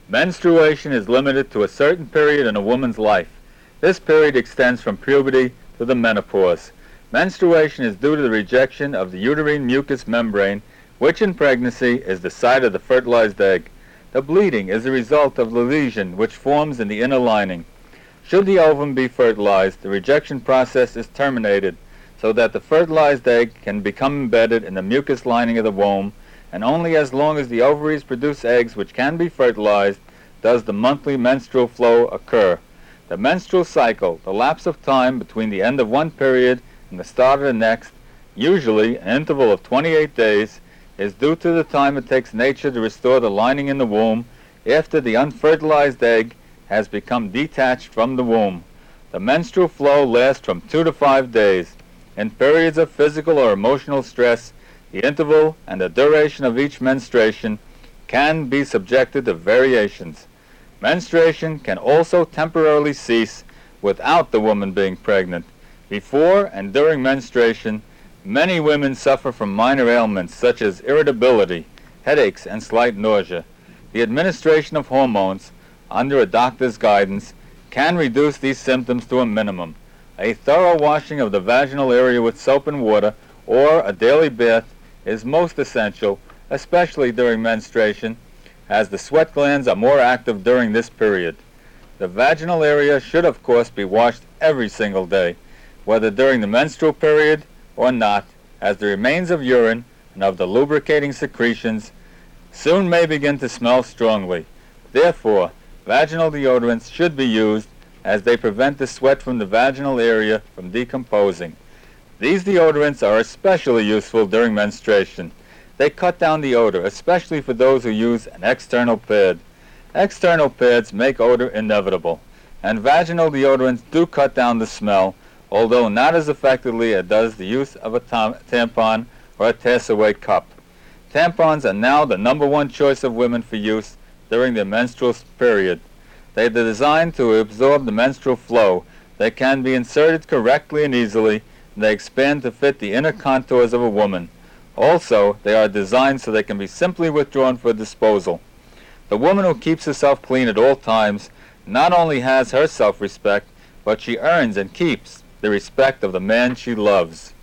Menstruation is limited to a certain period in a woman's life. This period extends from puberty to the menopause. Menstruation is due to the rejection of the uterine mucous membrane, which in pregnancy is the site of the fertilized egg. The bleeding is the result of the lesion which forms in the inner lining. Should the ovum be fertilized, the rejection process is terminated so that the fertilized egg can become embedded in the mucous lining of the womb, and only as long as the ovaries produce eggs which can be fertilized does the monthly menstrual flow occur. The menstrual cycle, the lapse of time between the end of one period and the start of the next, usually an interval of 28 days, is due to the time it takes nature to restore the lining in the womb after the unfertilized egg has become detached from the womb. The menstrual flow lasts from 2 to 5 days. In periods of physical or emotional stress, the interval and the duration of each menstruation can be subjected to variations. Menstruation can also temporarily cease without the woman being pregnant. Before and during menstruation, many women suffer from minor ailments such as irritability, headaches, and slight nausea. The administration of hormones, under a doctor's guidance, can reduce these symptoms to a minimum. A thorough washing of the vaginal area with soap and water or a daily bath is most essential, especially during menstruation, as the sweat glands are more active during this period. The vaginal area should of course be washed every single day, whether during the menstrual period or not, as the remains of urine and of the lubricating secretions soon may begin to smell strongly. Therefore, vaginal deodorants should be used as they prevent the sweat from the vaginal area from decomposing. These deodorants are especially useful during menstruation. They cut down the odor, especially for those who use an external pad. External pads make odor inevitable, and vaginal deodorants do cut down the smell, although not as effectively as does the use of a tampon or a Tassaway cup. Tampons are now the #1 choice of women for use during their menstrual period. They are designed to absorb the menstrual flow. They can be inserted correctly and easily, and they expand to fit the inner contours of a woman. Also, they are designed so they can be simply withdrawn for disposal. The woman who keeps herself clean at all times not only has her self-respect, but she earns and keeps the respect of the man she loves.